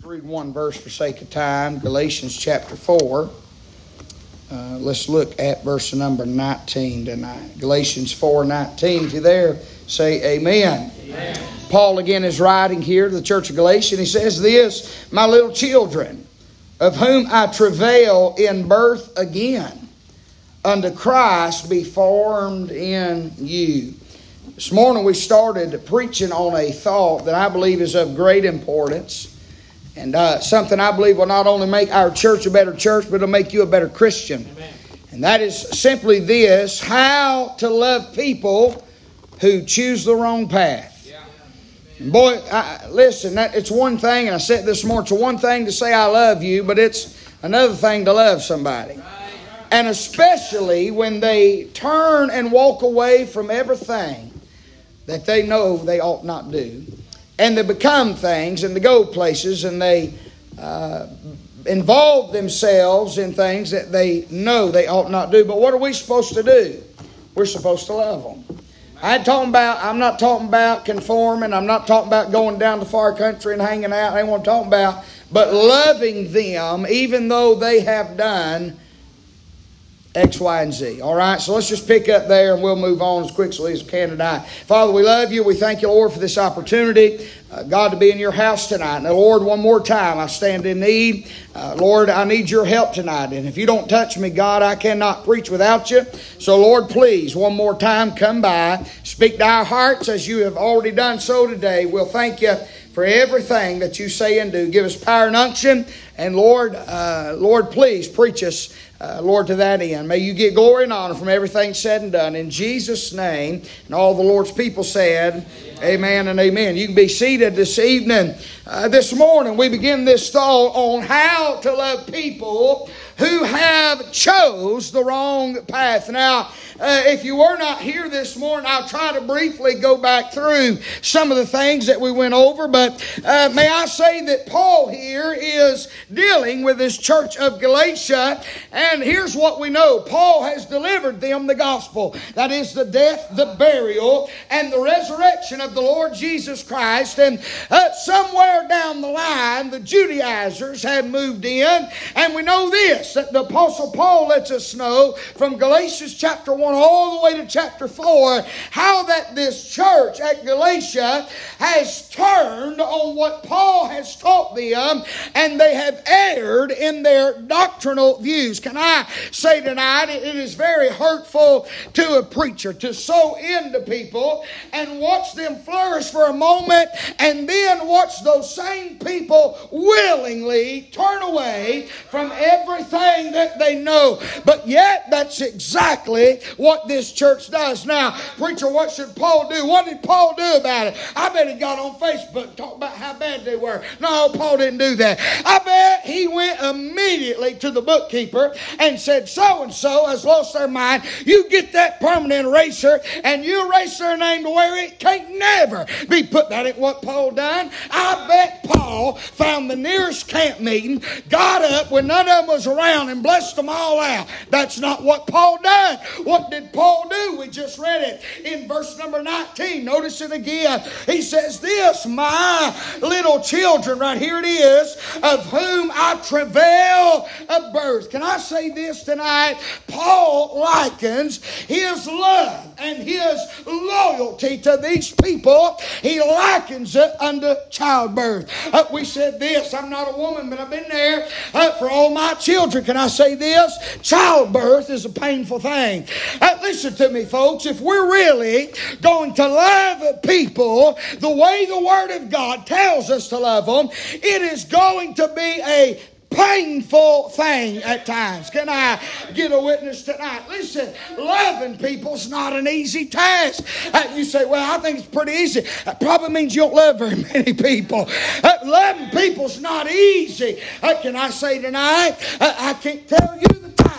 read one verse for sake of time. Galatians chapter 4. Let's look at verse number 19 tonight. Galatians 4:19. If you're there, say amen. Amen. Paul again is writing here to the church of Galatia. He says this, my little children, of whom I travail in birth again, unto Christ be formed in you. This morning we started preaching on a thought that I believe is of great importance. And something I believe will not only make our church a better church, but it'll make you a better Christian. Amen. And that is simply this, how to love people who choose the wrong path. Yeah. And boy, listen, it's one thing, and I said this morning, it's one thing to say I love you, but it's another thing to love somebody. And especially when they turn and walk away from everything that they know they ought not do. And they become things and they go places and they involve themselves in things that they know they ought not do. But what are we supposed to do? We're supposed to love them. I'm not talking about conforming. I'm not talking about going down to far country and hanging out. I ain't what I'm talking about. But loving them even though they have done X, Y, and Z. All right, so let's just pick up there and we'll move on as quickly as we can tonight. Father, we love you. We thank you, Lord, for this opportunity, God, to be in your house tonight. Now, Lord, one more time, I stand in need. Lord, I need your help tonight. And if you don't touch me, God, I cannot preach without you. So, Lord, please, one more time, come by. Speak to our hearts as you have already done so today. We'll thank you for everything that you say and do. Give us power and unction. And Lord, please preach us, Lord, to that end. May you get glory and honor from everything said and done. In Jesus' name, and all the Lord's people said, amen and amen. You can be seated this evening. This morning, we begin this thought on how to love people who have chose the wrong path. Now, if you were not here this morning, I'll try to briefly go back through some of the things that we went over. But may I say that Paul here is dealing with this church of Galatia. And here's what we know. Paul has delivered them the gospel. That is the death, the burial, and the resurrection of the Lord Jesus Christ. And somewhere down the line, the Judaizers had moved in. And we know this, that the Apostle Paul lets us know from Galatians chapter 1 all the way to chapter 4, how that this church at Galatia has turned on what Paul has taught them, and they have erred in their doctrinal views. Can I say tonight, it is very hurtful to a preacher to sow into people and watch them flourish for a moment, and then watch those same people willingly turn away from everything that they know. But yet, that's exactly what this church does. Now, preacher, what should Paul do? What did Paul do about it? I bet he got on Facebook, talked about how bad they were. No, Paul didn't do that. I bet he went immediately to the bookkeeper and said, so-and-so has lost their mind. You get that permanent eraser and you erase their name to where it can't never be put. That ain't what Paul done. I bet Paul found the nearest camp meeting, got up when none of them was around and blessed them all out. That's not what Paul done. What did Paul do? We just read it in verse number 19. Notice it again. He says this, my little children, right here it is, of whom I travail of birth. Can I say this tonight? Paul likens his love and his loyalty to these people. He likens it unto childbirth. We said this, I'm not a woman, but I've been there for all my children. Can I say this? Childbirth is a painful thing. Listen to me, folks. If we're really going to love people the way the Word of God tells us to love them, it is going to be a painful thing at times. Can I get a witness tonight? Listen, loving people's not an easy task. You say, well, I think it's pretty easy. That probably means you don't love very many people. Loving people's not easy. Can I say tonight, I can't tell you the time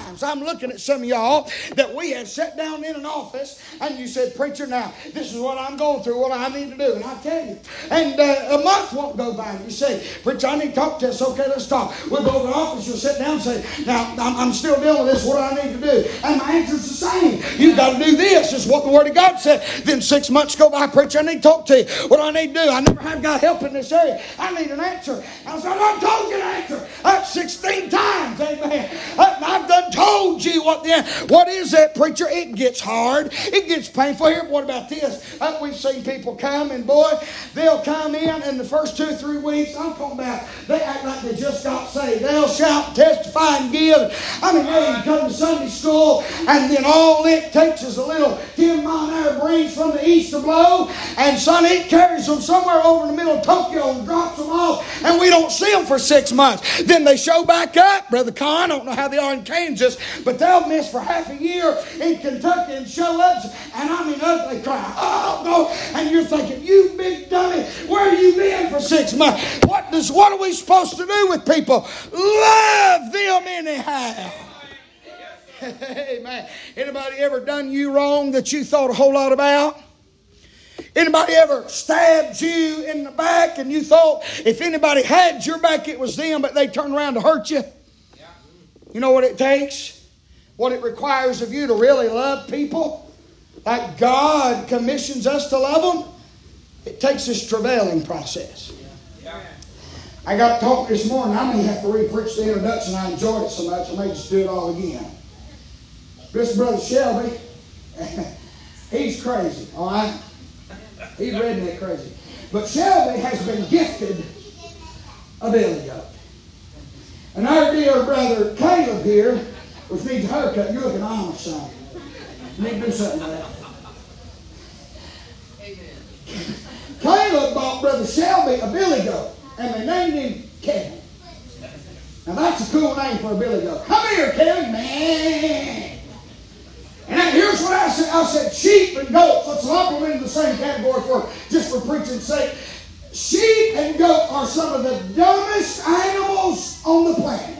times I'm looking at some of y'all that we have sat down in an office and you said, preacher, now this is what I'm going through, what I need to do. And I tell you, and a month won't go by and you say, preacher, I need to talk to us. Okay, let's talk. We'll go over to the office, you'll sit down and say, now I'm still dealing with this, what do I need to do? And my answer's the same. You've got to do this, is what the Word of God said. Then 6 months go by, preacher, I need to talk to you. What do I need to do? I never have got help in this area. I need an answer. I said, I told you an answer. That's 16 times. Amen. I've done told you what the answer. What is that, preacher? It gets hard. It gets painful. Here, what about this? We've seen people come and boy, they'll come in the first 2 or 3 weeks, I'm talking about, they act like they just got saved. They'll shout, testify, and give. I mean, they can come to Sunday school, and then all it takes is a little 10-mile-an-hour breeze from the east to blow, and son, it carries them somewhere over in the middle of Tokyo and drops them off, and we don't see them for 6 months. Then they show back up. Brother Con, I don't know how they are in Kansas, but they'll miss for half a year in Kentucky and show up, and I mean, ugly cry. Oh, no. And you're thinking, you big dummy, where have you been for 6 months? What are we supposed to do with people? Love them anyhow. Amen. Anybody ever done you wrong that you thought a whole lot about? Anybody ever stabbed you in the back and you thought if anybody had your back it was them, but they turned around to hurt you? You know what it takes? What it requires of you to really love people like God commissions us to love them? It takes this travailing process. I got talk this morning. I may have to re-preach the introduction. I enjoyed it so much I may just do it all again. This Brother Shelby, he's crazy, all right? He's redneck crazy. But Shelby has been gifted a billy goat. And our dear brother Caleb here, which needs a haircut, you're looking honest, son. You need to do something with that. Amen. Caleb bought Brother Shelby a billy goat, and they named him Kevin. Now that's a cool name for a billy goat. Come here, Kevin, man. And here's what I said. I said sheep and goats. Let's lump them into the same category just for preaching's sake. Sheep and goat are some of the dumbest animals on the planet.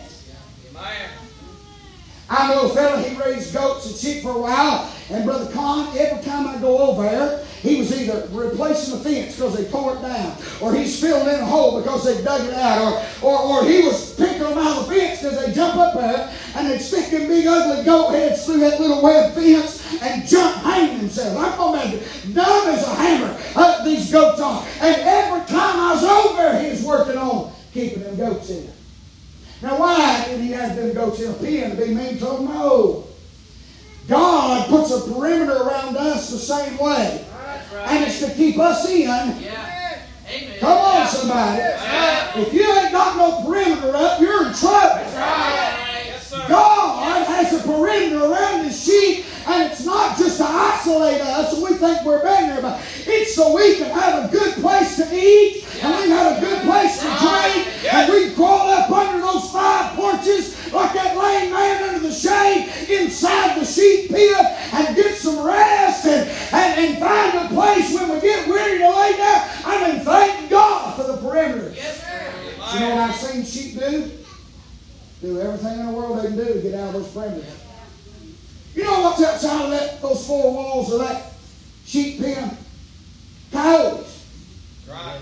I know a fellow, he raised goats and sheep for a while, and Brother Con, every time I go over there, he was either replacing the fence because they tore it down, or he's filling in a hole because they dug it out, or he was picking them out of the fence because they jump up there and they'd stick them big ugly goat heads through that little web fence and jump hang themselves. I'm talking about dumb as a hammer, these goats are. And every time I was over there, he was working on keeping them goats in. Now, why did he have them goats in a pen to be mean to them? No. God puts a perimeter around us the same way. Right. And it's to keep us in. Yeah. Amen. Come on, somebody. Right. If you ain't got no perimeter up, you're in trouble. Right. Yes, sir. God has a perimeter around His sheep, and it's not just to isolate us and we think we're better, but it's so we can have a good place to eat, and we can have a good place to drink, and we can crawl up under those 5 porches like that lame man under the shade inside the sheep pen and get some rest and find a place when we get weary to lay down. I mean, thank God for the perimeter. Yes, sir. You know what I've seen sheep do? Do everything in the world they can do to get out of those perimeters. You know what's outside of those 4 walls of that sheep pen? Coyotes. Right.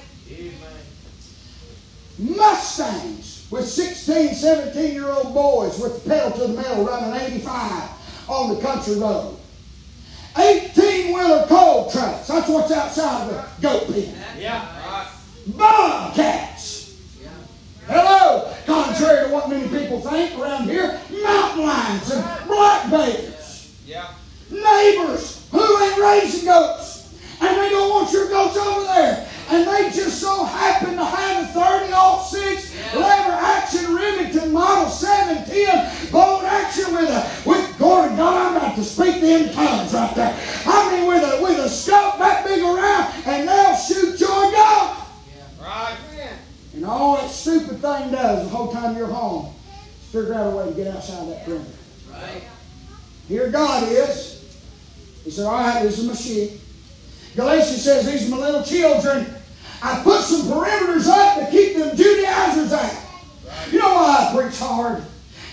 Mustangs with 16, 17-year-old boys with the pedal to the metal running 85 on the country road. 18-wheeler coal trucks. That's what's outside the goat pen. Yeah. Bobcats. Yeah. Hello. Contrary to what many people think around here, mountain lions and black bears. Yeah. Neighbors who ain't raising goats, and they don't want your goats over there. And they just so happen to have a 30-06 lever action Remington model 710 bolt action with Gordon. God, I'm about to speak them tongues right there. I mean, with a scope that big around, and they'll shoot your goat. Yeah. Right. And all that stupid thing does the whole time you're home is figure out a way to get outside that perimeter. Right. Here God is. He said, all right, this is my sheep. Galatians says, these are my little children. I put some perimeters up to keep them Judaizers out. You know why I preach hard? It ain't because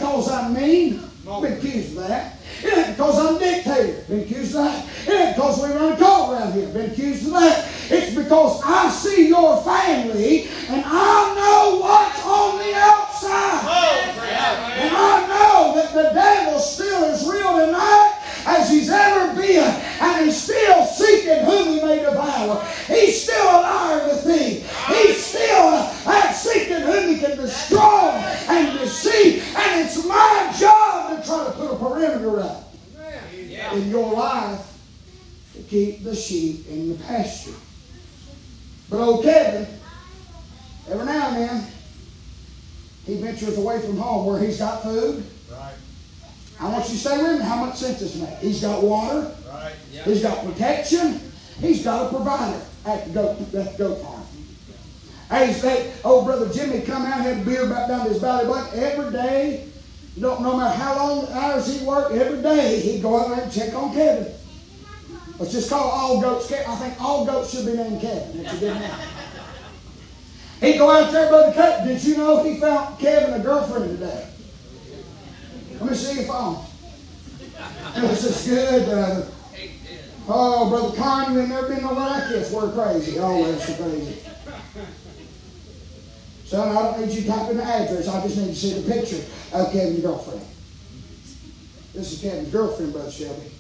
because I'm mean. Been accused of that. It ain't because I'm a dictator. Been accused of that. It ain't because we run a cult around here. Been accused of that. It's because I see your family and I know what's on the outside. And I know that the devil still is real tonight as he's ever been. And he's still seeking whom he may devour. He's still a liar and a thief. He's still seeking whom he can destroy and deceive. And it's my job to try to put a perimeter up in your life to keep the sheep in the pasture. But old Kevin, every now and then, he ventures away from home where he's got food. Right. I want you to stay with him. How much sense does it make? He's got water. Right. Yep. He's got protection. He's got a provider at the goat farm. Hey, old brother Jimmy come out and had a beer back down to his belly button every day. No matter how long hours he worked, every day he'd go out there and check on Kevin. Let's just call all goats Kevin. I think all goats should be named Kevin. That's a good name. He'd go out there, Brother Kevin. Did you know he found Kevin a girlfriend today? Let me see your phone. This is good, brother. Oh, Brother Con, you ain't never been nowhere like this. We're crazy. Always so crazy. Son, I don't need you typing the address. I just need to see the picture of Kevin's girlfriend. This is Kevin's girlfriend, Brother Shelby.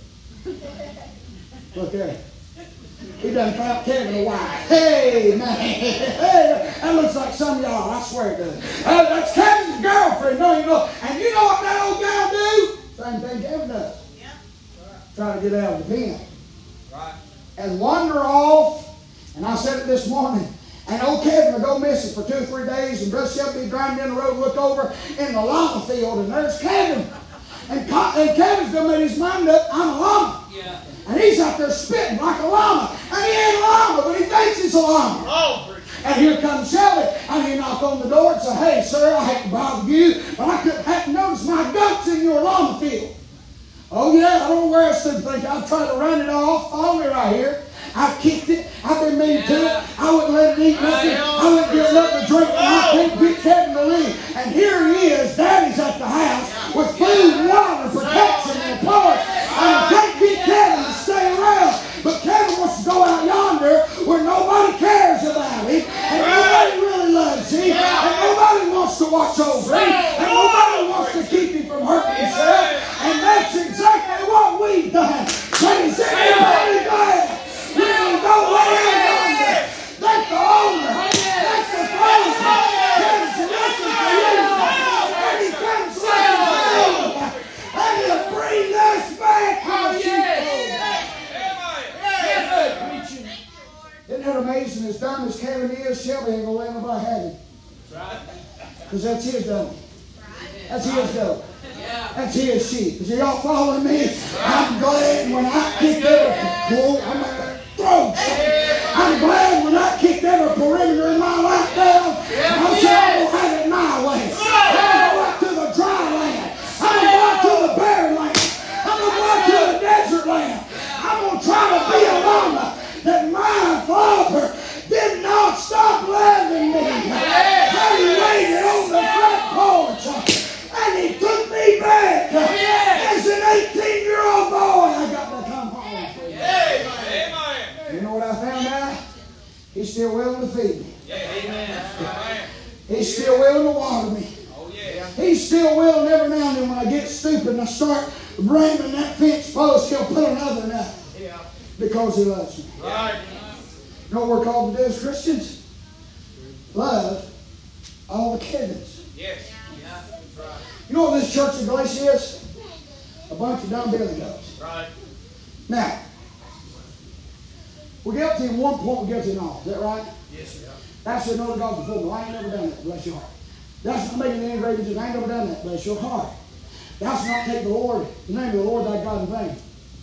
Look there. He done found Kevin a wife. Hey, man. Hey, that looks like some of y'all. I swear it does. That's Kevin's girlfriend. No, you know. And you know what that old gal do? Same thing Kevin does. Yeah. Try to get out of the pen. Right. And wander off. And I said it this morning. And old Kevin will go missing for 2 or 3 days. And Brother Shelby driving down the road, look over in the llama field. And there's Kevin. And Kevin's done made his mind up. I'm a llama. Yeah. And he's out there spitting like a llama. And he ain't a llama, but he thinks he's a llama. Oh, And here comes Shelby. And he knock on the door and say, hey, sir, I hate to bother you, but I couldn't have to notice my goats in your llama field. Oh, yeah, I don't know where I stood thinking. I've tried to run it off. Follow me right here. I've kicked it. I've been mean to it. I wouldn't let it eat nothing. I wouldn't give it nothing to drink. And I can't get Kevin to leave. And here he is. Daddy's at the house with food, water, protection, and applause. And I can't get Kevin to stay around. But Kevin wants to go out yonder where nobody cares about him. And nobody really loves him. And nobody wants to watch over him. And nobody wants to keep him from hurting himself. And that's exactly what we've done. Praise anybody glad. We can go way out yonder. Let the owner, let the father, comes to listen for you. And he comes looking for you. And he'll bring us back. Oh, Isn't that amazing? As dumb as Kevin is, Shelby ain't going to let nobody have him. Because that's his dummy. That's his goat. That's his sheep. Is y'all following me? I'm glad when I kicked every bull, I'm not going to throw something. I'm glad when I kicked every perimeter in my life down. I said, I'm going to have it my way. I'm going to go out to the dry land. I'm going to go out to the barren land. I'm going to go out to the desert land. I'm going to try to be a llama that my father did not stop loving me. But he waited on the front porch. And he took me back as an 18-year-old boy. I got to come home for you. You know what I found out? He's still willing to feed me. He's still willing to water me. He's still willing every now and then when I get stupid and I start ramming that fence post, he'll put another one up. Because he loves me. right. You know what we're called to do as Christians? Love all the Kevins. Yes. You know what this church in Galatia is? A bunch of dumb billy goats. Right. Now, we're guilty in one point, we're guilty in all. Is that right? Yes, sir. That's the know the gospel before, but I ain't never done that, bless your heart. That's not making any great difference. I ain't never done that, bless your heart. That's not take the name of the Lord thy God in vain.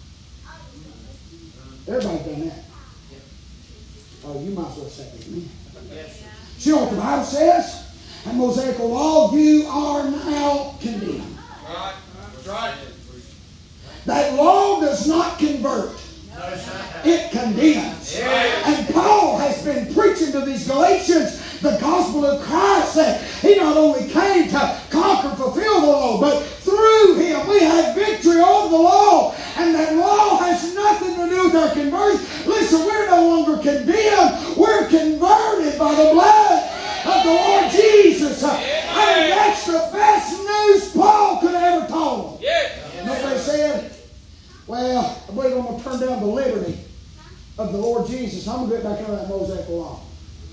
Everybody's done that. Oh, you might as well say it with me. Yes. You know what the Bible says? And Mosaical law, you are now condemned. Right. That's right. That law does not convert. It condemns. And Paul has been preaching to these Galatians the gospel of Christ. That he not only came to conquer and fulfill the law. But through Him we have victory over the law. And that law has nothing to do with our conversion. Listen, we're no longer condemned. We're converted by the blood of the Lord Jesus. And that's the best news Paul could have ever told them. You know what they said? Well, I believe I'm going to turn down the liberty of the Lord Jesus. I'm going to get back under that Mosaic law.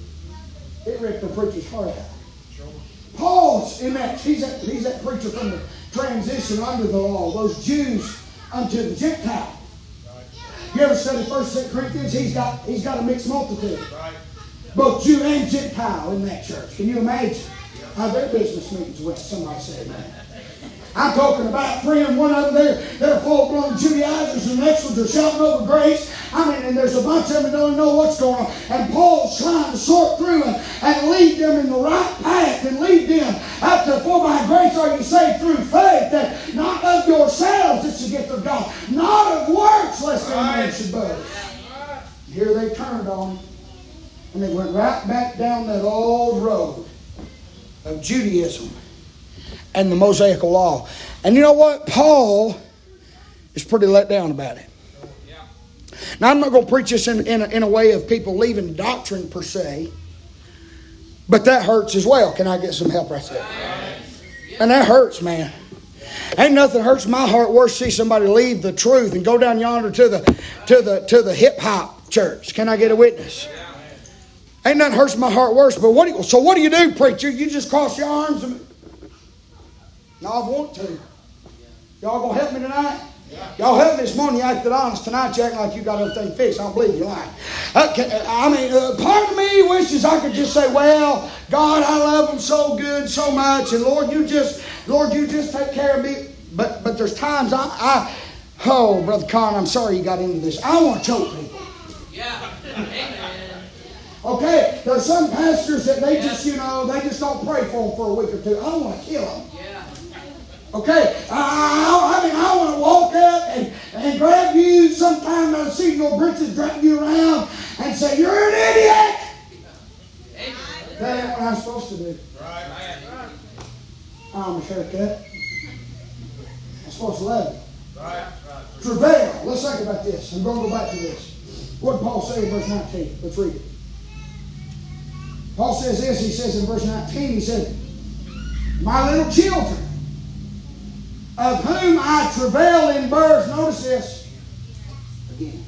It ripped the preacher's heart out. Paul's in that, he's that preacher from the transition under the law, those Jews unto the Gentile. You ever study 1 Corinthians? He's got a mixed multitude. Both Jew and Gentile in that church. Can you imagine how their business meetings went? Somebody say amen. I'm talking about friend, one of them, they're full-blown Judaizers, and the next ones are shouting over grace. And there's a bunch of them that don't know what's going on. And Paul's trying to sort through and lead them in the right path and lead them out to, for by grace are you saved through faith, that not of yourselves, it's the gift of God, not of works, lest any man should boast. Here they turned on him, and they went right back down that old road of Judaism and the Mosaic law. And you know what? Paul is pretty let down about it. Now, I'm not going to preach this in a way of people leaving doctrine per se, but that hurts as well. Can I get some help right there? And that hurts, man. Ain't nothing hurts my heart worse to see somebody leave the truth and go down yonder to the hip hop church. Can I get a witness? Ain't nothing hurts my heart worse. But what do you do, preacher? You just cross your arms and... No, I want to. Y'all gonna help me tonight? Y'all help me this morning. You acted honest. Tonight you acting like you got everything fixed. I don't believe you lying. Part of me wishes I could just say, well, God, I love them so good, so much, and Lord, you just take care of me. But there's times oh, Brother Con, I'm sorry you got into this. I want to choke people. Yeah. Amen. Okay, there's some pastors that they just don't pray for them for a week or two. I don't want to kill them. Okay, I want to walk up and grab you sometime out of seat your britches, drag you around and say, you're an idiot. That ain't what I'm supposed to do. Right. I'm a haircut. I'm supposed to love you. Right. Travail. Let's think about this. I'm going to go back to this. What did Paul say in verse 19? Let's read it. Paul says this. He says in verse 19, he said, my little children, of whom I travail in birth. Notice this. Again.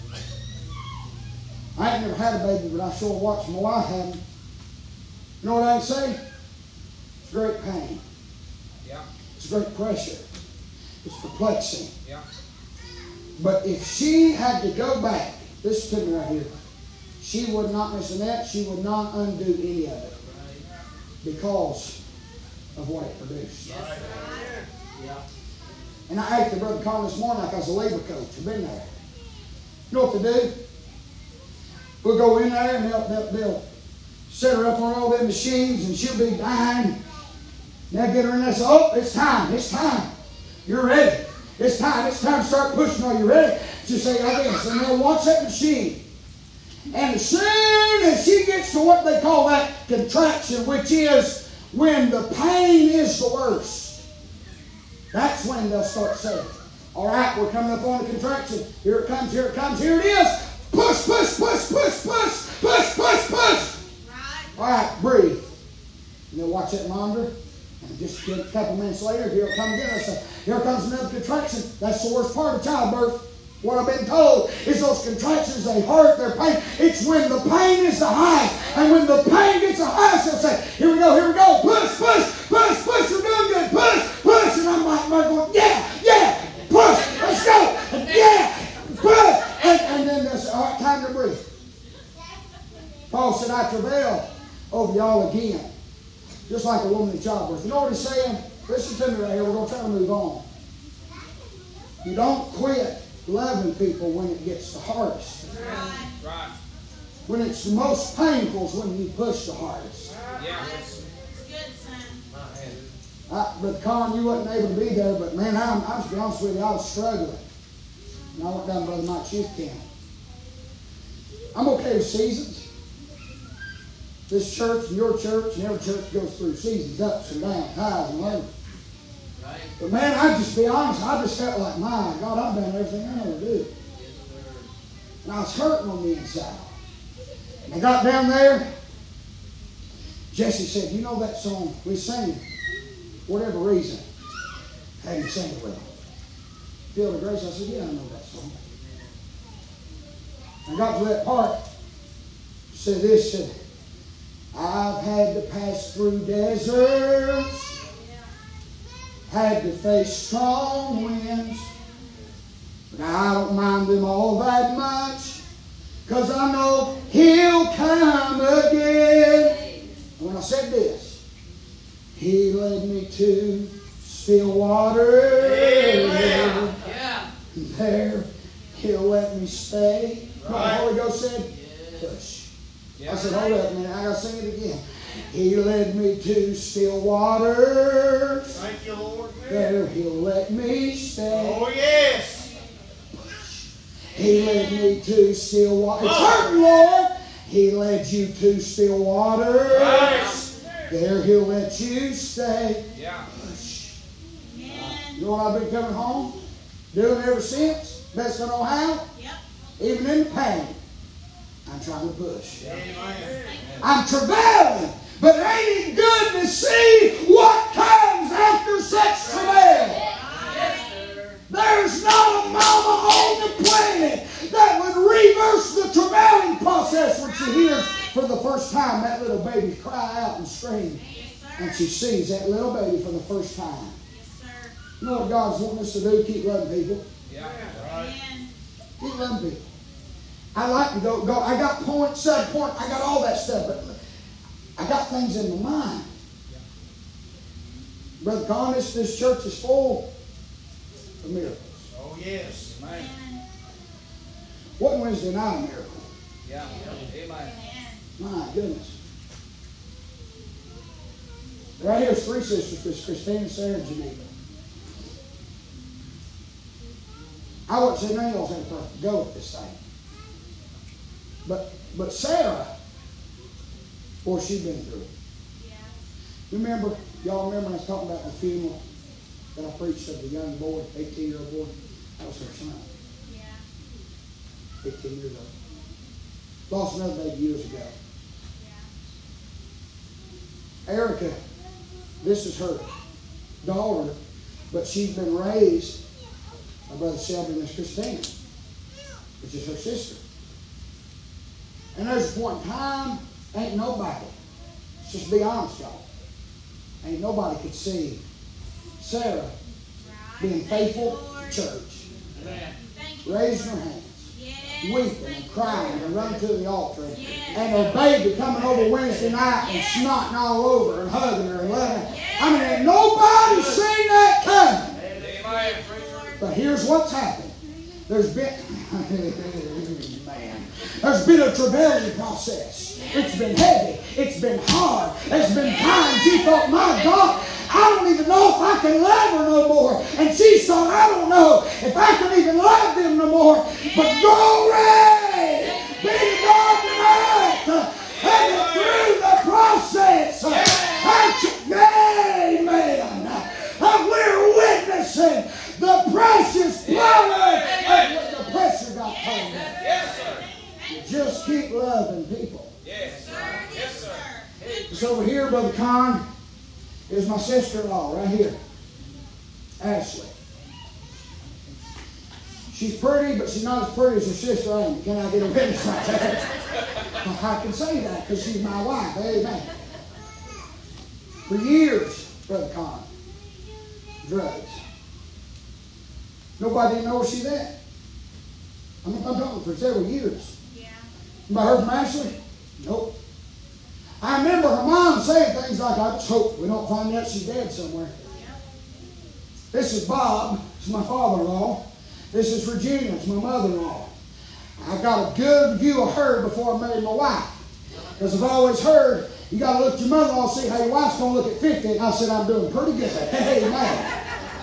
I ain't never had a baby, but I sure watched my wife have them. You know what I'd say? It's great pain. Yeah. It's great pressure. It's perplexing. Yeah. But if she had to go back, listen to me right here, she would not miss a net. She would not undo any of it because of what it produced. Right. Yeah. And I asked the Brother Con this morning like I was a labor coach. I've been there. You know what to do? We'll go in there and they'll set her up on all them machines and she'll be dying. They'll get her in there and say, oh, it's time. You're ready. It's time to start pushing. Are you ready? She'll say like this. And they'll watch that machine. And as soon as she gets to what they call that contraction, which is when the pain is the worst, that's when they'll start saying, all right, we're coming up on the contraction. Here it comes, here it is. Push. Right. All right, breathe. And they'll watch that monitor. And just a couple minutes later, here it comes again. They'll say, here comes another contraction. That's the worst part of childbirth. What I've been told is those contractions, they hurt, they're pain. It's when the pain is the highest. And when the pain gets the highest, they'll say, here we go. Push. We're doing good. Push. And I'm like, going, yeah. Push. Let's go. Yeah. Push. And then they'll say, all right, time to breathe. Paul said, I travail over y'all again. Just like a woman in childbirth. You know what he's saying? Listen to me right here. We're going to try to move on. You don't quit loving people when it gets the hardest. Right. When it's the most painful is when you push the hardest. Yeah. It's good, son. Brother Con, you wasn't able to be there, but man, I'm to be honest with you, I was struggling. And I went down to Brother Mike's youth camp. I'm okay with seasons. This church and your church and every church goes through seasons, ups and downs, highs and lows. Right. But man, I just be honest, I just felt like, my God, I've done everything I know to do. Yes, sir. And I was hurting on the inside. And I got down there. Jesse said, you know that song we sang, whatever reason, had him sing it with him. Field of Grace, I said, yeah, I know that song. I got to that part, said this, said, I've had to pass through deserts, had to face strong winds, but I don't mind them all that much, 'cause I know He'll come again. And when I said this, He led me to still water. Amen. Yeah. There He'll let me stay. Right. The Holy Ghost said, push. I said, hold up, man, I got to sing it again. He led me to still waters. Thank you, Lord. There He'll let me stay. Oh, yes. He led me to still waters. It's hurting, Lord. He led you to still waters. Right. There He'll let you stay. Yeah. You know what I've been coming home doing ever since? Best I know how. Yep. Even in the pain, I'm trying to push. Amen. I'm travailing, but ain't it good to see what comes after such travail? Yes, sir. There's not a mama on the planet that would reverse the travailing process when she hears for the first time that little baby cry out and scream. Yes, sir. And she sees that little baby for the first time. Yes, sir. You know what God's wanting us to do? Keep loving people. Yeah. Amen. Keep loving people. I like to go. I got point, sub-point. I got all that stuff. But I got things in my mind. Brother Con, this church is full of miracles. Oh, yes. Amen. What Wednesday night a miracle? Yeah. Amen. My goodness. Right here's three sisters, Christine, Sarah, and Geneva. I wouldn't say none of y'all had a perfect go at this thing. But Sarah, boy, she'd been through it. Yeah. Remember, y'all remember I was talking about the funeral that I preached of the young boy, 18-year-old boy? That was her son, Yeah. 18 years old. Lost another baby years ago. Yeah. Erica, this is her daughter, but she's been raised by Brother Shelby and Miss Christina, which is her sister. And there's a point in time, ain't nobody, let's just be honest, y'all, ain't nobody could see Sarah Right. being Thank you, faithful Lord. to church, Amen. Thank you, raising Lord. her hands, Yes. weeping Thank and you, crying Lord. and running to the altar, Yes. and her baby coming over Wednesday night and Yes. snotting all over and hugging her and loving her. Yes. I mean, ain't nobody seen that coming. Amen. But here's what's happened. There's been, man, there's been a travailing process. It's been heavy. It's been hard. There's been times you thought, my God, I don't even know if I can love her no more. And she thought, I don't know if I can even love them no more. But glory be to God tonight. And through the process, amen, we're witnessing the precious blood of what the pressure got told us. Yes, sir. Just keep loving people. Yes, Sir, sir. Yes, sir. It's over here, Brother Con, is my sister-in-law right here, Ashley. She's pretty, but she's not as pretty as her sister Amy. Can I get a witness right there? I can say that because she's my wife. Amen. For years, Brother Con, drugs. Nobody didn't know where she's at. I'm talking for several years. Yeah. Anybody heard from Ashley? Nope. I remember her mom saying things like, I just hope we don't find out she's dead somewhere. This is Bob. This is my father-in-law. This is Regina. It's my mother-in-law. I got a good view of her before I married my wife. Because I've always heard, you got to look at your mother-in-law and see how your wife's going to look at 50. And I said, I'm doing pretty good. Amen.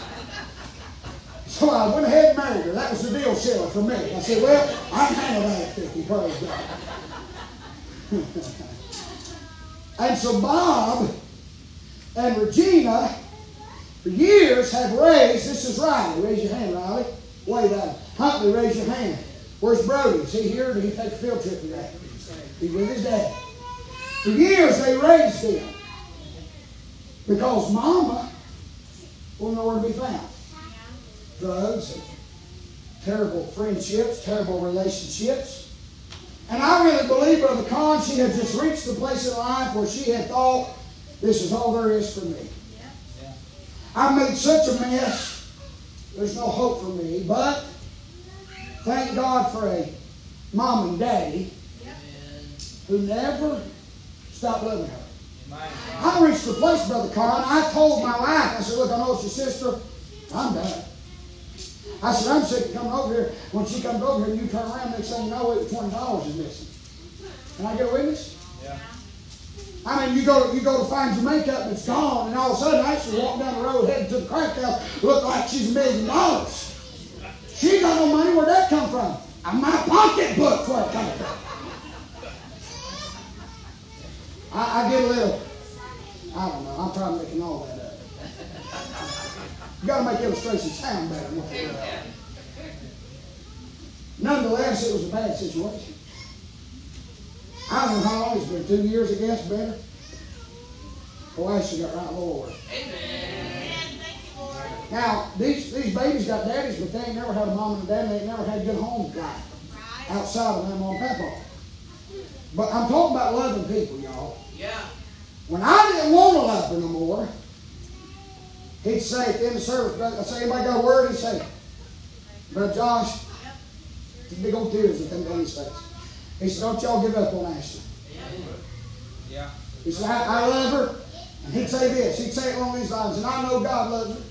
So I went ahead and married her. That was the deal sealer for me. I said, well, I can handle that at 50. Praise God. And so Bob and Regina, for years, have raised, this is Riley. Raise your hand, Riley. Wave at him. Huntley, raise your hand. Where's Brody? Is he here or did he take a field trip today? He's with his dad. For years, they raised him. Because Mama will nowhere to be found. Drugs and terrible friendships, terrible relationships. And I really believe, Brother Con, she had just reached the place in life where she had thought, this is all there is for me. I've made such a mess, there's no hope for me. But thank God for a mom and daddy who never stopped loving her. I reached the place, Brother Con, I told my wife, I said, look, I know it's your sister, I'm done. I said, I'm sick of coming over here. When she comes over here and you turn around, next thing you know, $20 is missing. Can I get a witness? Yeah. I mean, you go to find your makeup and it's gone, and all of a sudden, actually walking down the road heading to the crack house, look like she's $1 million. She ain't got no money. Where'd that come from? My pocketbook's where it come from. I get a little, I don't know, I'm probably making all that up. You got to make illustrations sound better. Nonetheless, it was a bad situation. I don't know how long it's been, 2 years, I guess, better. Boy, she got right in the Lord. Now, these babies got daddies, but they ain't never had a mom and a dad. They ain't never had a good home life outside of their mom and papa. But I'm talking about loving people, y'all. Yeah. When I didn't want to love her no more, he'd say at the end of the service, I'd say, anybody got a word? He'd say, Brother Josh, big old tears that come down his face. He said, don't y'all give up on Ashley. Yeah. He said, I love her. And he'd say this. He'd say it along these lines, and I know God loves her.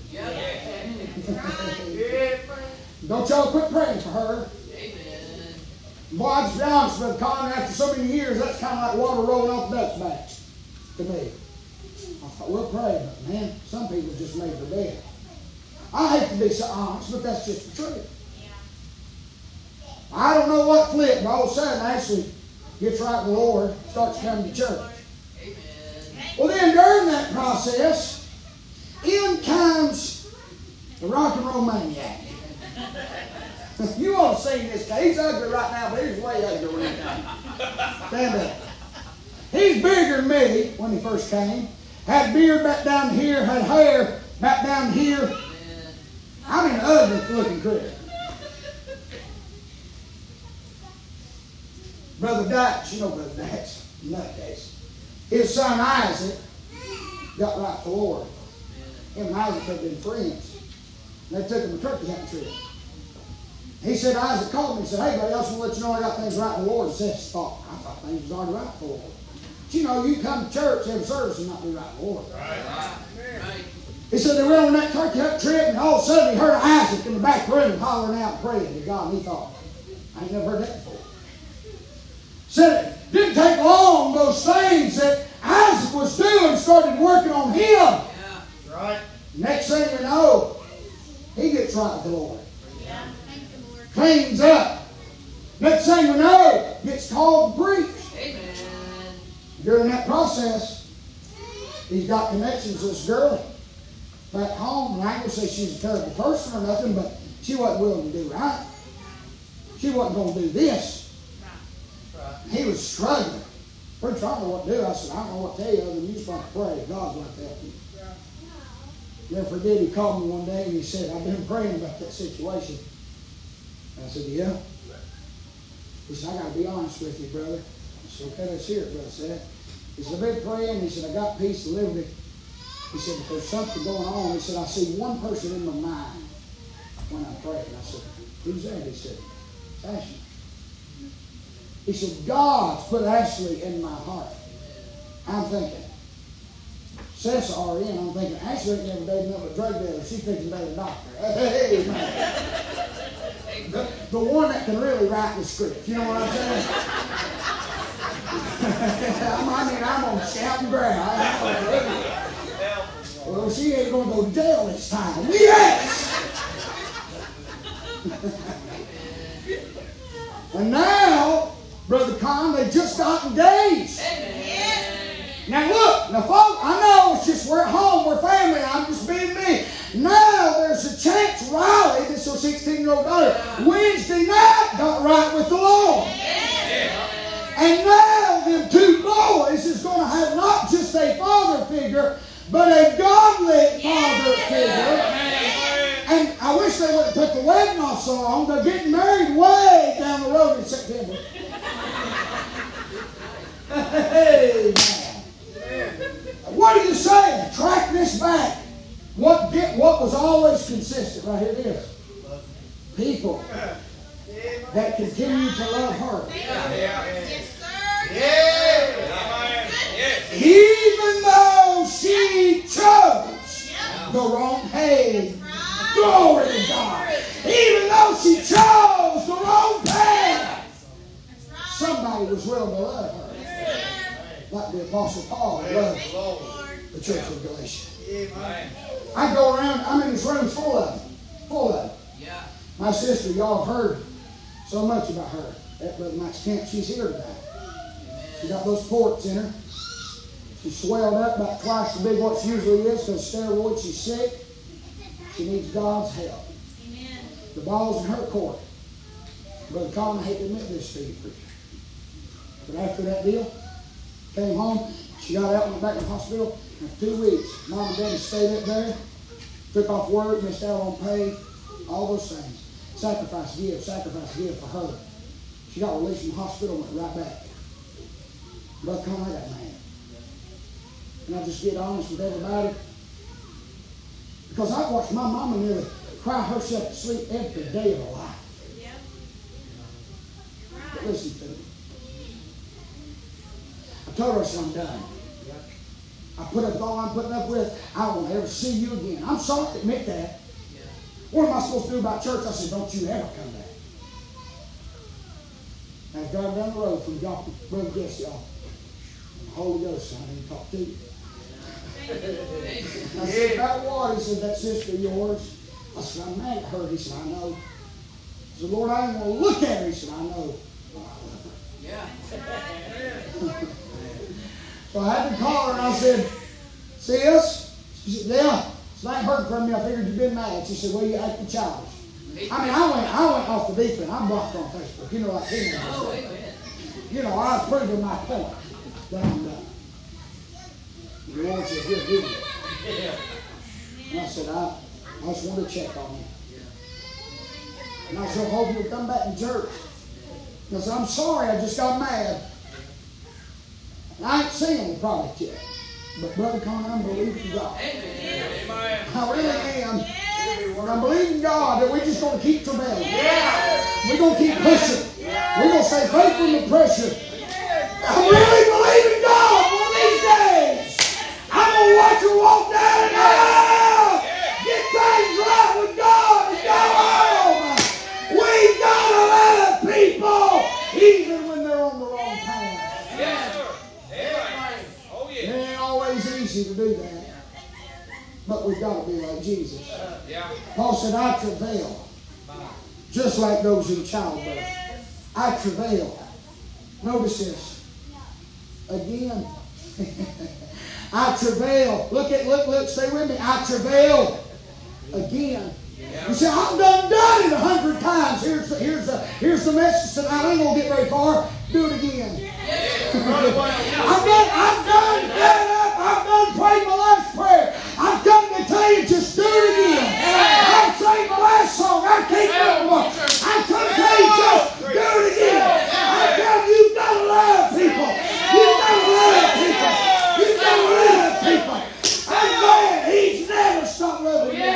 Don't y'all quit praying for her. Boy, I'll just be honest, Brother Con, after so many years, that's kind of like water rolling off the duck's back to me. I thought, we'll pray, but man, some people just made their bed. I hate to be so honest, but that's just the truth. I don't know what flipped, but all of a sudden, actually gets right with the Lord, starts coming to church. Well, then during that process, in comes the rock and roll maniac. You ought to see this guy. He's ugly right now, but he's way ugly right now. Stand up. He's bigger than me when he first came. Had beard back down here, had hair back down here. I mean, an ugly looking critter. Brother Dutch, you know Brother Dutch, nutcase. His son Isaac got right to the Lord. Him and Isaac had been friends. And they took him a turkey hunting trip. He said, Isaac called me and said, hey buddy, I just want to let you know I got things right with the Lord. I thought things was already right for the Lord. But you know, you come to church every service and not be right with the Lord. Right. He said they went on that turkey hunt trip, and all of a sudden he heard Isaac in the back room hollering out praying to God. And he thought, I ain't never heard that before. Said it didn't take long, those things that Isaac was doing started working on him. Yeah. Right. Next thing you know, he gets right with the Lord. Yeah. Thank you, Lord. Cleans up. Next thing we know, gets called to preach. Amen. During that process, he's got connections with this girl back home. And I ain't going to say she's a terrible person or nothing, but she wasn't willing to do right. She wasn't going to do this. He was struggling. Preacher, I don't know what to do. I said, I don't know what to tell you other than you just want to pray. God's going to help you. Never forget, he called me one day and he said, I've been praying about that situation. And I said, yeah. He said, I got to be honest with you, brother. I said, okay, let's hear it, brother said. He said, I've been praying. He said, I got peace and liberty. He said, but there's something going on. He said, I see one person in my mind when I'm praying. I said, who's that? He said, Ashley. He said, God's put Ashley in my heart. I'm thinking, Seth's RN. I'm thinking, Ashley ain't never dated nothing but drug dealer. She's thinking about a doctor. Hey, man. The one that can really write the script. You know what I'm saying? I mean, I'm on shouting ground. Well, she ain't going to go to jail this time. Yes! And now, Brother Con, they just got engaged. Now look, now folks, I know it's just we're at home, we're family, I'm just being me. Now there's a chance Riley, this little 16-year-old daughter, Wednesday night got right with the Lord. And now them two boys is going to have not just a father figure, but a godly father figure. And I wish they would have put the wedding off so long. They're getting married way down the road in September. Hey, man. What are you saying? Track this back. What was always consistent? Right here it is. People that continue to love her. Even though she chose the wrong path. Glory to God. Even though she chose the wrong path. Somebody was willing to love her. Like the Apostle Paul loved the church of Galatia. I go around, I'm in this room full of them. Full of them. My sister, y'all have heard so much about her at Brother Mike's camp. She's here tonight. She got those ports in her. She's swelled up about twice the big what she usually is because steroids. She's sick. She needs God's help. Amen. The ball's in her court. Brother Colin, I hate to admit this to you, preacher. But after that deal, came home, she got out and went back to the hospital. And for 2 weeks, Mom and Daddy stayed up there, took off work, missed out on pay, all those things. Sacrifice, give for her. She got released from the hospital and went right back. Brother Colin, I got mad. And I just get honest with everybody. Because I watched my mama nearly cry herself to sleep every day of her life. Yep. But listen to me. I told her, son, I'm done. I put up all I'm putting up with. I won't ever see you again. I'm sorry to admit that. What am I supposed to do about church? I said, don't you ever come back. I was driving down the road from Brother Jesse, y'all. The Holy Ghost, I didn't talk to you. I said, about what? He said, that sister of yours. I said, I'm mad at her. He said, I know. I said, Lord, I didn't want to look at her. He said, I know. Well, I love her. Yeah. So I had to call her and I said, see us? She said, yeah. She ain't heard from me. I figured you'd been mad. She said, well, you acting childish. I mean, I went off the deep end. I'm blocked on Facebook. You know, like him. You know, I was proving my point that I'm done. The Lord said, here, do it. And I said, I just want to check on you. And I said, I hope you'll come back to church. And I said, I'm sorry, I just got mad. And I ain't seeing the product yet. But Brother Conner, I'm believing God. Amen. I really am. And I'm believing God that we're just going to keep travailing. We're going to keep pushing. We're going to stay faithful in the pressure. I really believe in God one of these days. I'm going to watch her walk down and out. Get things right with God and go home. We got to love people even when they're on the wrong path. It ain't always easy to do that. But we've got to be like Jesus. Paul said, I travail. Just like those in childbirth. I travail. Notice this. Again. I travail. Look, stay with me. I travail again. You say, I'm done it 100 times. Here's the message tonight. I ain't gonna get very far. Do it again. I'm done fed up. I'm done praying my last prayer. I've come to tell you, just do it again. I've sang my last song. I can't go more. I've come to tell you, just do it again. I tell you, you've got to love people. You've got to love people. You've got to love people. I'm glad He's never stopped loving me.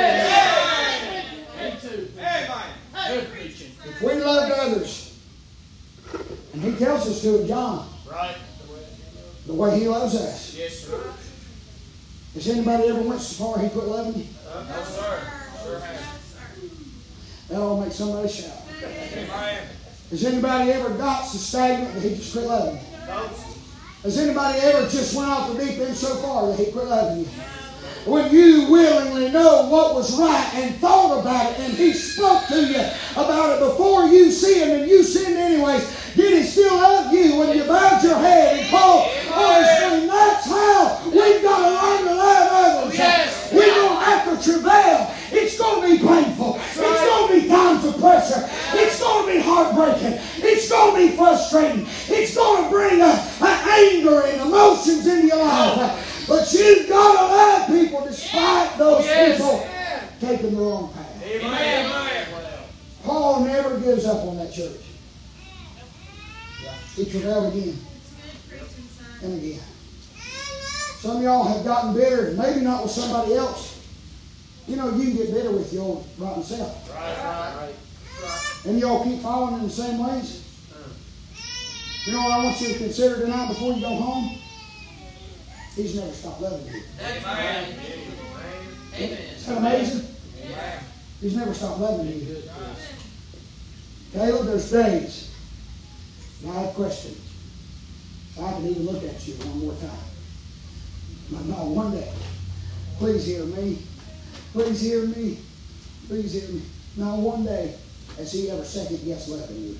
If we loved others, and He tells us to in John, right, the way He loves us. Yes, sir. Has anybody ever went so far He quit loving you? No, sir. Sure has. That'll make somebody shout. Has anybody ever got so stagnant that He just quit loving you? No. Has anybody ever just went off the deep end so far that He quit loving you? When you willingly know what was right and thought about it and He spoke to you about it before you sinned and you sinned anyways, did He still love you when you bowed your head and called And that's how we've got to learn to love others. Yes. We don't have to travail. It's going to be painful. It's going to be times of pressure. It's going to be heartbreaking. It's going to be frustrating. It's going to bring anger and emotions into your life. But you've got to love people despite those people taking the wrong path. Amen. Paul never gives up on that church. He travailed again and again. Some of y'all have gotten bitter, maybe not with somebody else. You know, you can get bitter with your own rotten self. Right. And y'all keep following in the same ways. You know what I want you to consider tonight before you go home? He's never stopped loving you. That's right. Amen. Isn't that amazing? Yeah. He's never stopped loving you. Caleb, there's days. Now I have a question. If I can even look at you one more time. Not one day. Please hear me. Please hear me. Please hear me. Not one day has he ever second guessed loving you.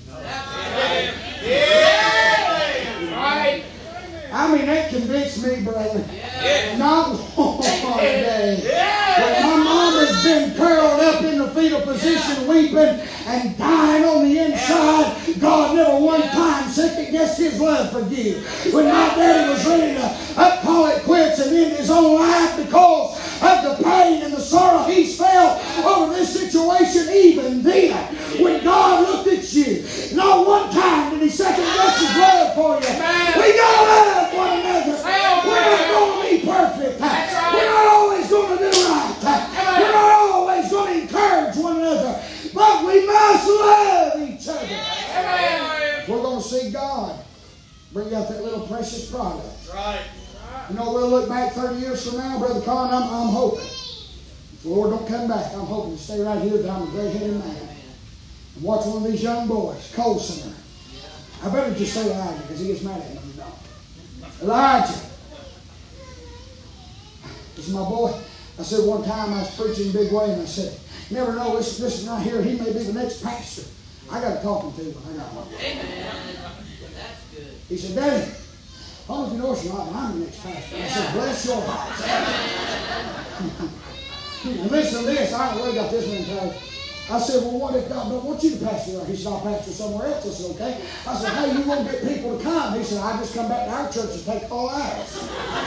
Right. I mean, that convicts me, brother. Yeah. Not one day. When my mom has been curled up in the fetal position, weeping and dying on the inside, God never one time second guessed his love for you. When my daddy was ready to call it quits and end his own life because of the pain and the sorrow he's felt over this situation, even then, when God looked at you, not one time did he second guess his love for you. We gotta love one another. We're not going to be perfect. We're not always going to do right. We're not always going to encourage one another. But we must love each other. We're going to see God bring out that little precious product. Right. You know, we'll look back 30 years from now, Brother Con, I'm hoping. If the Lord don't come back, I'm hoping to stay right here till I'm a gray-headed man. And watch one of these young boys, Colsoner. I better just say Elijah because he gets mad at me. You know. Elijah. This is my boy. I said one time I was preaching big way and I said, you never know, this is right here. He may be the next pastor. I got to talk him to him. I got one. Amen. That's good. He said, Daddy, I don't know if you know it's not, but I'm the next pastor. I said, bless your heart. And listen to this. I don't really got this mentality. I said, well, what if God don't want you to pastor there? He said, I'll pastor somewhere else. I said, okay. I said, hey, you won't get people to come. He said, I just come back to our church and take all ours.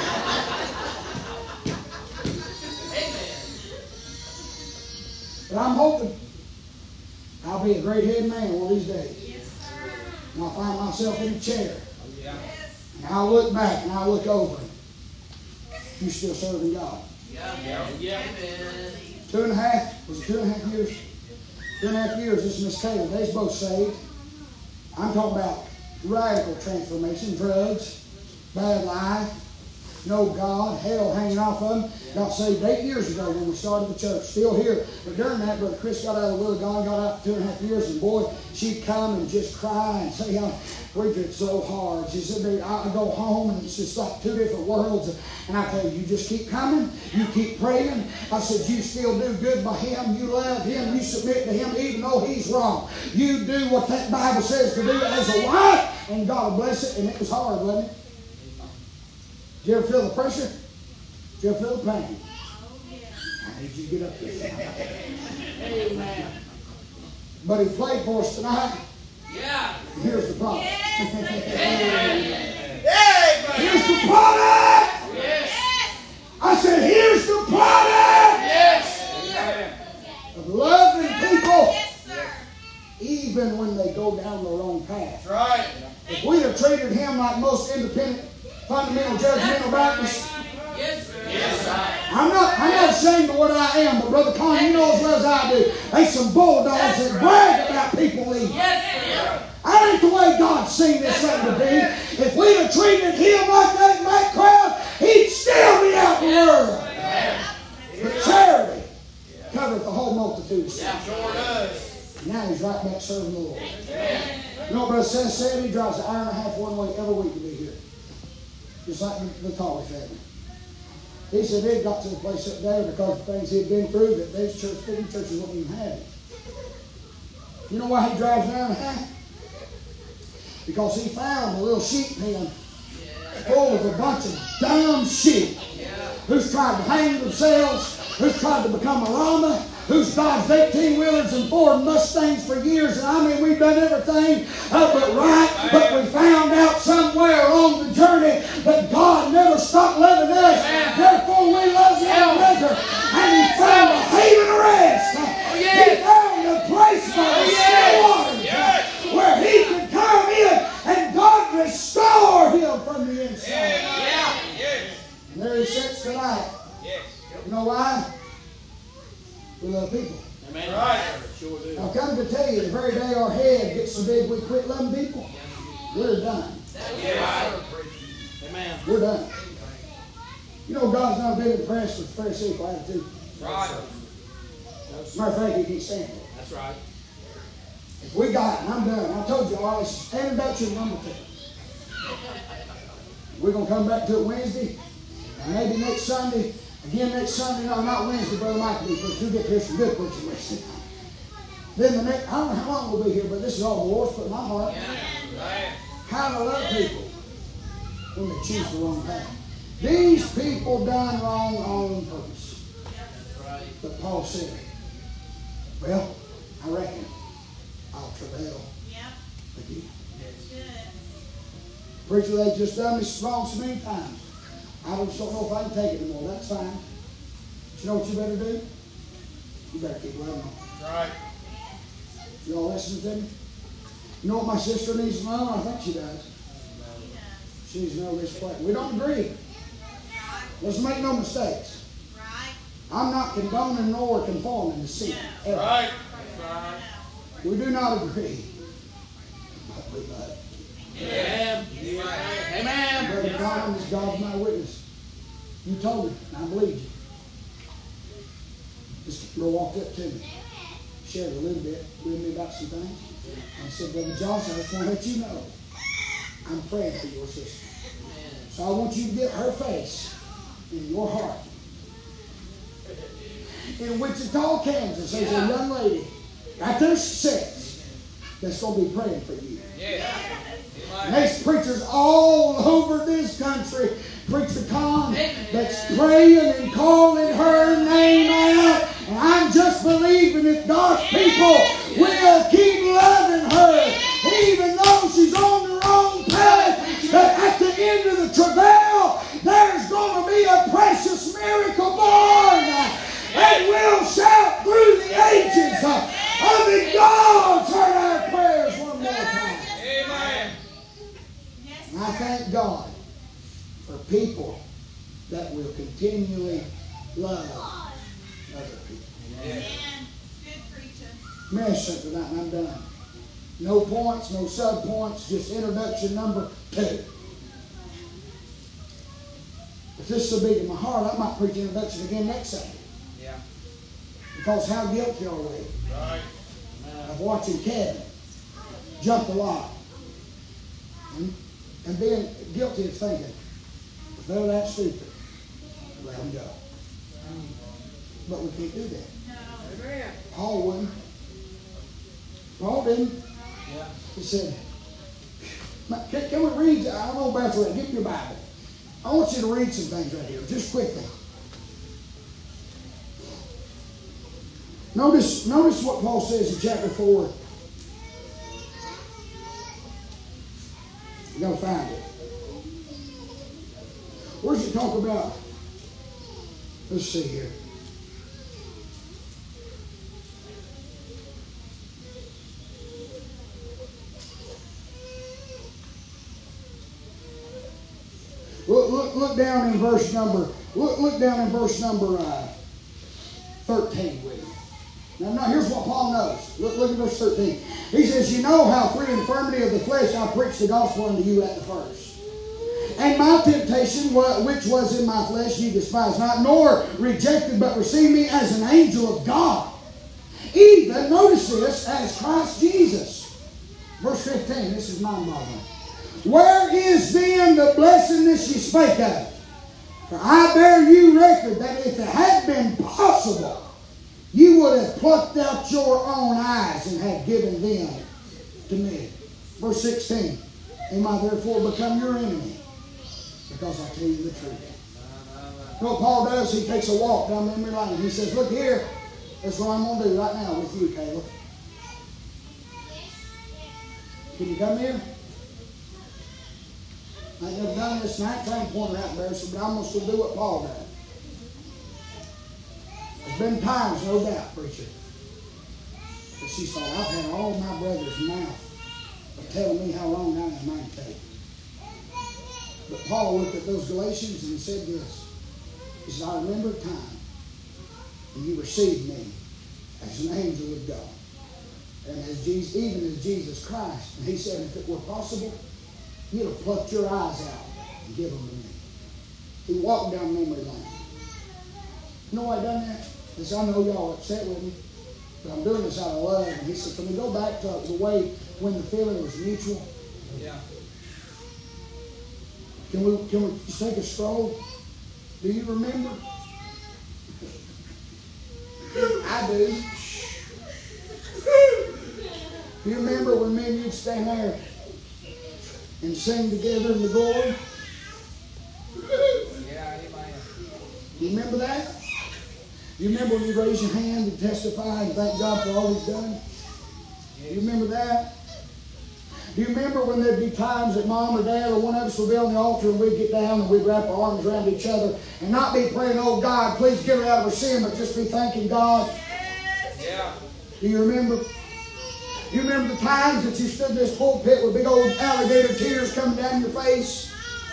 But I'm hoping I'll be a great head man one of these days. And I'll find myself in a chair. And I'll look back and I'll look over. You still serving God. Yeah. Amen. 2.5, was it 2.5 years? 2.5 years, this is Miss Taylor. They's both saved. I'm talking about radical transformation, drugs, bad life, no God, hell hanging off of them. Got saved 8 years ago when we started the church. Still here. But during that, Brother Chris got out of the will of God, got out for 2.5 years, and boy, she'd come and just cry and say, preacher, it's so hard. She said, I go home and it's just like two different worlds. And I tell you, you just keep coming. You keep praying. I said, you still do good by him. You love him. You submit to him even though he's wrong. You do what that Bible says to do as a wife, and God will bless it. And it was hard, wasn't it? Did you ever feel the pressure? Did you ever feel the pain? I need you to get up here. Amen. But he played for us tonight. Yeah. And here's the product. Amen. Here's the product. Yes. I said, here's the product Yes. of loving people Yes, sir. even when they go down the wrong path. That's right. If we'd have treated him like most independent, fundamental, judgmental Baptists, Yes, sir. Yes, sir. I'm not ashamed of what I am, but Brother Con, you know as well as I do, there's some bulldogs that brag about people leaving. Yes, sir. That ain't the way God's seen this thing to be. If we'd have treated him like that in that crowd, he'd still be out in the world. But charity covered the whole multitude. Yeah. Sure does. Now he's right back serving the Lord. You know what Brother Seth said? He drives an hour and a half one way every week to be here. Just like the Tolley family. He said they'd got to the place up there because of things he'd been through that those big churches wouldn't even have it. You know why he drives an hour and a half? Because he found a little sheep pen full of a bunch of dumb sheep who's tried to hang themselves, who's tried to become a llama, who's dodged 18-wheelers and Ford Mustangs for years. And I mean, we've done everything but right, but we found out somewhere along the journey that God never stopped loving us. Therefore, we love Him better. And He found a haven of rest. He found a place by the still waters where He could come in and God restore him from the inside. And there He sits tonight. You know why? We love people. Amen. Right. Sure do. I've come to tell you, the very day our head gets so big we quit loving people, we're done. Amen. We're done. You know, God's not been impressed with Pharisaical attitude. Right. Matter of fact, He can't stand it. That's right. If we got it, and I'm done. I told you all, it's introduction number 2. We're going to come back to it Wednesday, and maybe next Sunday. Again next Sunday, no, not Wednesday, Brother Mike will be preaching. You'll get to hear some good preaching Wednesday. Then the next, I don't know how long we'll be here, but this is all the Lord's put in my heart. How to love people when they choose the wrong path. These people done wrong on purpose. But Paul said, well, I reckon I'll travail again. Preacher, they just done me wrong so many times. I just don't know if I can take it anymore. That's fine. But you know what you better do? You better keep loving them. Right. Y'all listening to me? You know what my sister needs to know? I think she does. She needs to know this place. We don't agree. Let's make no mistakes. I'm not condoning nor conforming to sin. Ever. Right. We do not agree. But we love. Amen. Amen. Brother Collins, God's my witness. You told me, and I believe you. This girl walked up to me, shared a little bit with me about some things, and said, Brother Johnson, I just want to let you know, I'm praying for your sister. So I want you to get her face in your heart. In Wichita, Kansas, there's a young lady, right there she sits, that's going to be praying for you. And there's preachers all over this country, Preacher Con, that's praying and calling her name out. And I'm just believing that God's people will keep loving her, even though she's on the wrong path. That at the end of the travail, there's going to be a precious miracle born. And we'll shout through the ages of the God's heard our prayers one more time. Amen. And I thank God for people that will continually love other people. Amen. Good preaching. Minister tonight, and I'm done. No points, no sub-points, just introduction number 2. If this is so big in my heart, I might preach introduction again next Sunday. Yeah. Because how guilty are we Right. of watching Kevin jump the lot and being guilty of thinking, if they're that stupid, let them go. But we can't do that. No. Paul wouldn't. Paul didn't. Yeah. He said, can we read? I don't know about that. Get your Bible. I want you to read some things right here, just quickly. Notice what Paul says in chapter 4. You're going to find it. Where's it talk about? Let's see here. Look down in verse number. Look down in verse number 13 with me. Now, here's what Paul knows. Look at verse 13. He says, you know how through infirmity of the flesh I preached the gospel unto you at the first. And my temptation, which was in my flesh, ye despised not, nor rejected, but received me as an angel of God. Even, notice this, as Christ Jesus. Verse 15, this is mind-boggling. Where is then the blessedness ye spake of? For I bear you record that if it had been possible, you would have plucked out your own eyes and had given them to me. Verse 16. Am I therefore become your enemy? Because I tell you the truth. You know what Paul does? He takes a walk down memory lane. He says, look here. That's what I'm going to do right now with you, Caleb. Can you come here? I ain't never done this, and I ain't trying to point it out embarrassing, but I'm going to do what Paul did. There's been times, no doubt, preacher, that she thought, I've had all my brother's mouth of telling me how long I am to take. But Paul looked at those Galatians and he said this. He said, I remember a time when you received me as an angel of God. And as Jesus, even as Jesus Christ. And he said, if it were possible, you'd have plucked your eyes out and give them to me. He walked down memory lane. You know why I done that? Because I know y'all upset with me, but I'm doing this out of love. And he said, can we go back to the way when the feeling was mutual? Yeah. Can we just take a stroll? Do you remember? I do. Do you remember when me and you'd stand there and sing together in the glory? Yeah, amen. You remember that? You remember when you raise your hand and testify and thank God for all He's done? You remember that? Do you remember when there'd be times that Mom or Dad or one of us would be on the altar and we'd get down and we'd wrap our arms around each other and not be praying, oh God, please get her out of her sin, but just be thanking God? Yeah. Do you remember? You remember the times that you stood in this pulpit with big old alligator tears coming down your face?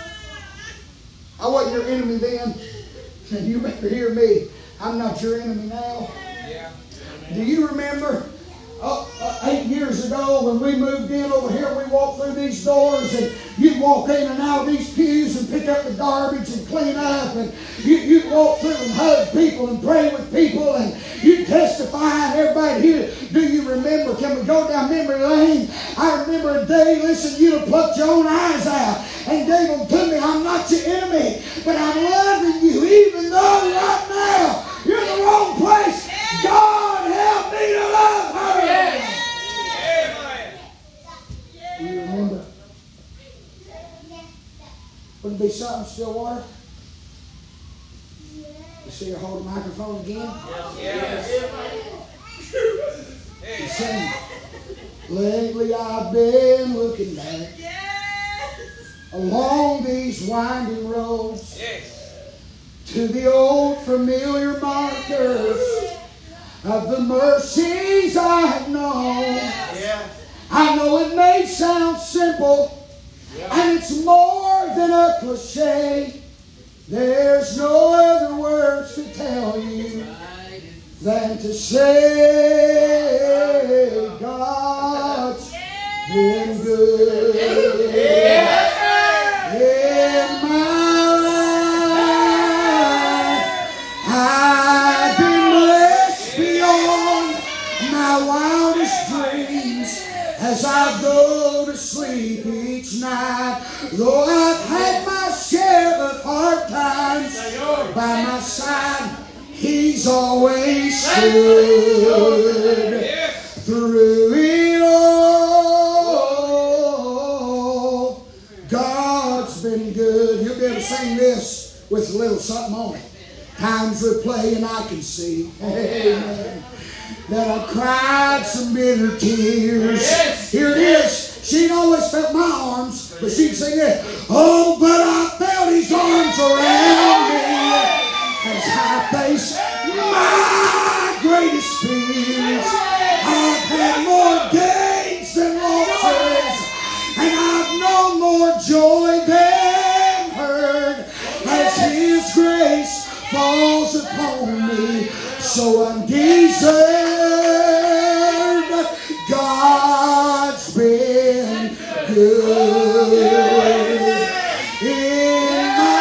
I wasn't your enemy then. And you better hear me. I'm not your enemy now. Yeah. Do you remember 8 years ago when we moved in over here, we walked through these doors and you'd walk in and out of these pews and pick up the garbage and clean up, and you'd walk through and hug people and pray with people and you'd testify and everybody here. Do you remember? Can we go down memory lane? I remember a day, listen, you'd have plucked your own eyes out and gave them to me. I'm not your enemy, but I'm loving you even though right now you're in the wrong place. God help me to love her. Do you remember? Wouldn't it be something, Stillwater? You see her hold the microphone again? Yes. You sing. Lately I've been looking back along these winding roads to the old familiar markers of the mercies I have known. I know it may sound simple, and it's more than a cliche. There's no other words to tell you than to say God's been good in my life. I've been blessed beyond my wildest dreams as I go to sleep each night. Though I've had my share of hard times, by my side He's always stood. Through it all, God's been good. You'll be able to sing this with a little something on it. Times replay and I can see, amen, that I cried some bitter tears. Here it is. She'd always felt my arms, but she'd sing it. Oh, but I felt His arms around me as I face my greatest fears. I've had more gains than losses, and I've known more joy than hurt as His grace falls upon me. So undeserved, God's been good in my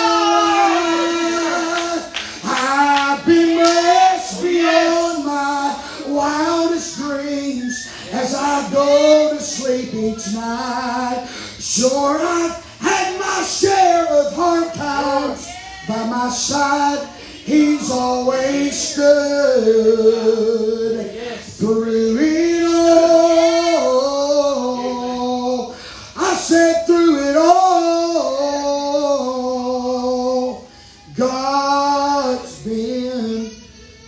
life. I've been blessed beyond my wildest dreams as I go to sleep each night. Sure, I've had my share of hard times. By my side, He's always stood. Through it all, I said through it all,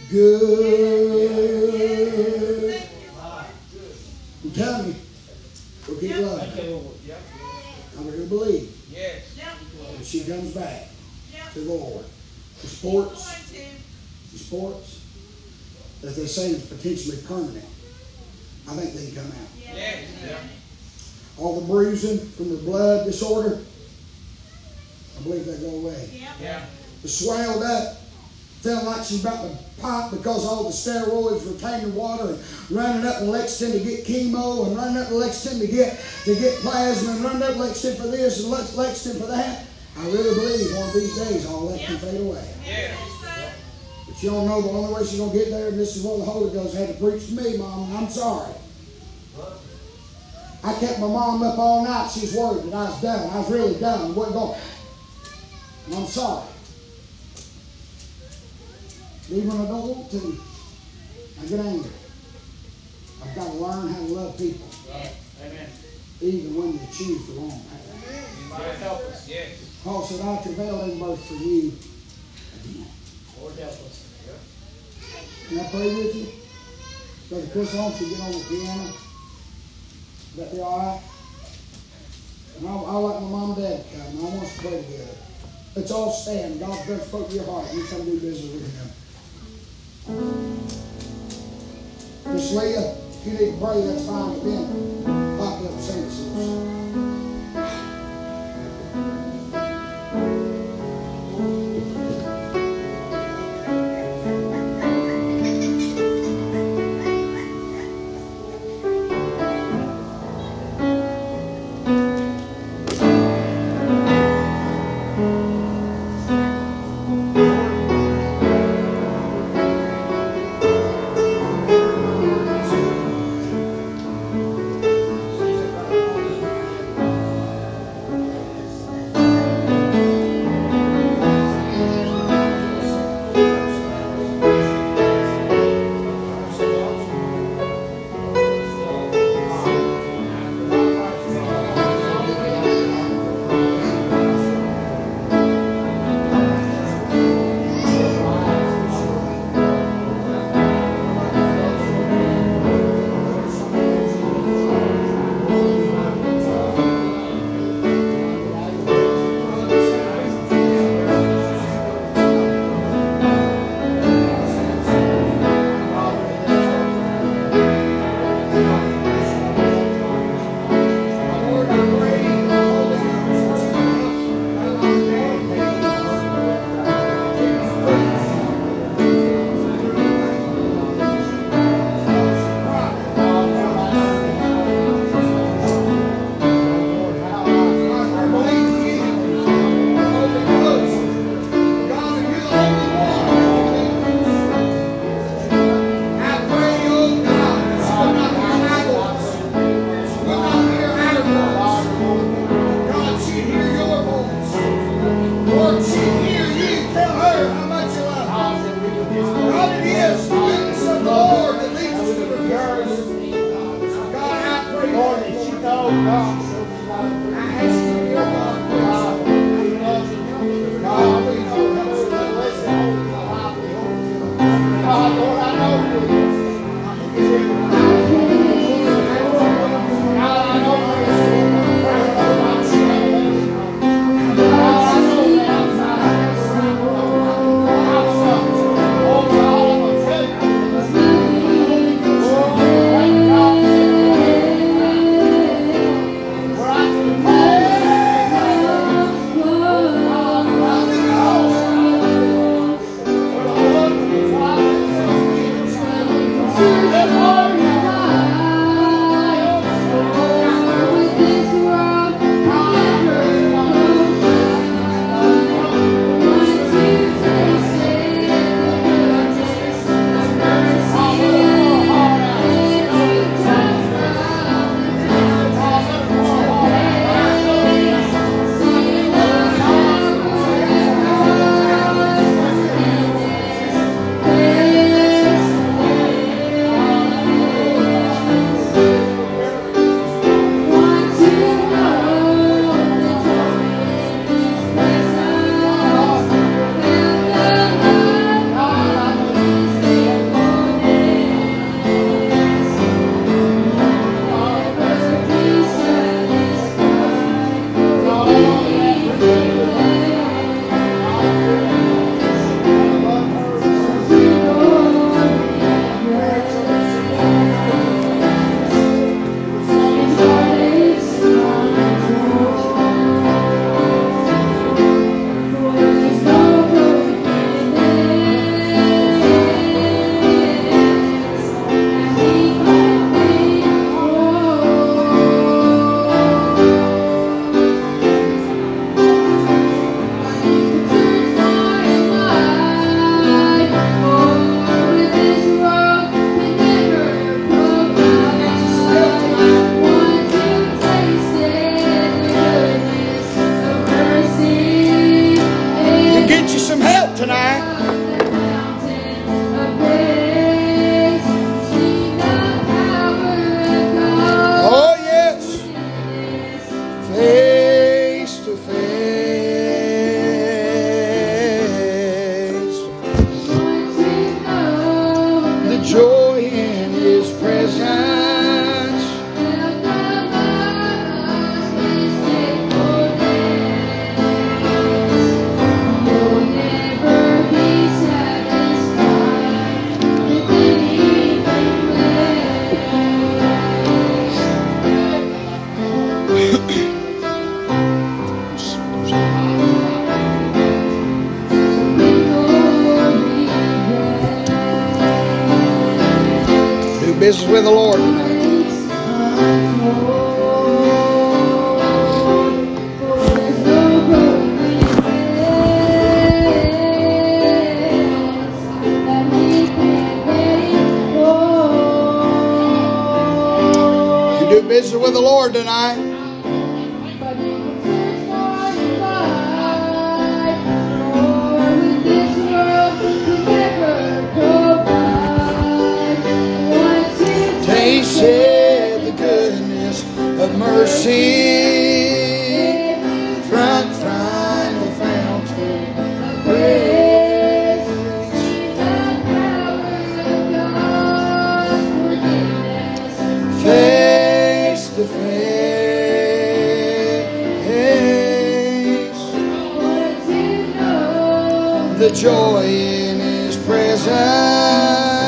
good. I'm telling you, we'll keep loving her. I'm going to believe Yes. that she comes back to the Lord. The sports that they say is potentially permanent, I think they can come out. Yes. All the bruising from the blood disorder, I believe they go away. Yeah. The swelled up, feeling like she's about to pop because all the steroids retaining water, and running up to Lexington to get chemo, and running up to Lexington to get plasma, and running up to Lexington for this and Lexington for that. I really believe one of these days all that can fade away. Yes. But you don't know the only way she's going to get there, and this is what the Holy Ghost had to preach to me, Mom, and I'm sorry. I kept my mom up all night. She was worried that I was done. I was really done. I wasn't going. And I'm sorry. Even when I don't want to, I get angry. I've got to learn how to love people. Amen. Even when they choose the wrong path. Lord help us. Yes. Paul said, I travail in birth for you again. Lord help us. Can I pray with you? Brother Chris, I want you to get on the piano. Would that be all right? And I like my mom and dad to come, and I want us to pray together. Let's all stand. God's done spoke to your heart. You come do business with Him. Miss Leah, if you need to pray, that's fine. But then, pop up and sing it to us. Do business with the Lord tonight. You do business with the Lord tonight. Tasted the goodness of mercy, drunk from the fountain of grace. Face to face, the joy in His presence.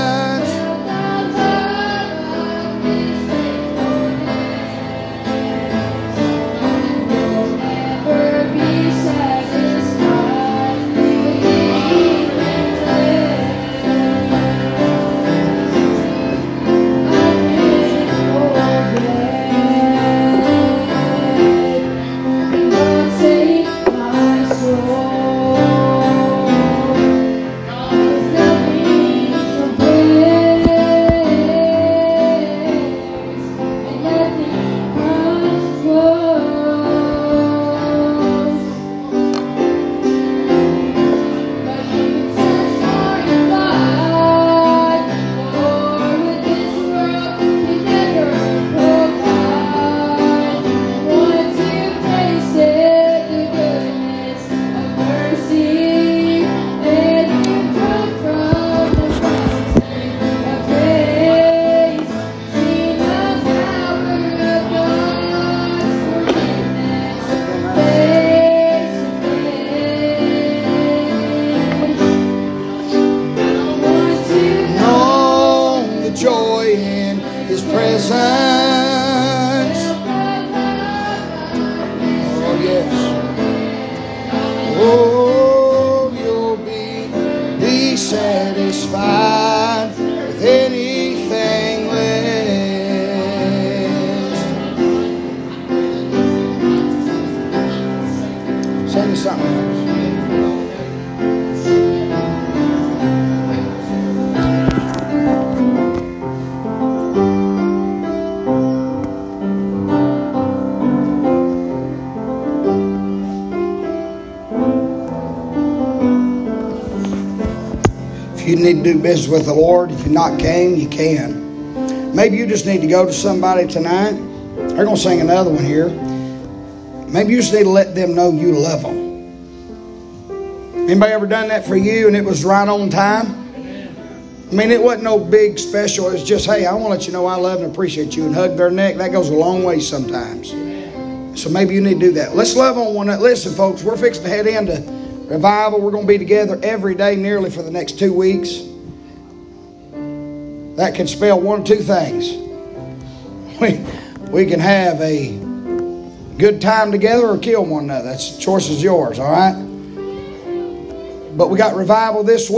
Satisfied with anything less. Sing me something else. If you need to do business with the Lord, if you're not came, you can. Maybe you just need to go to somebody tonight. They're going to sing another one here. Maybe you just need to let them know you love them. Anybody ever done that for you and it was right on time? I mean, it wasn't no big special. It was just, hey, I want to let you know I love and appreciate you, and hug their neck. That goes a long way sometimes. So maybe you need to do that. Let's love on one another. Listen, folks, we're fixing to head into revival. We're going to be together every day nearly for the next 2 weeks. That can spell one of two things. We can have a good time together or kill one another. That's the choice is yours, all right? But we got revival this week.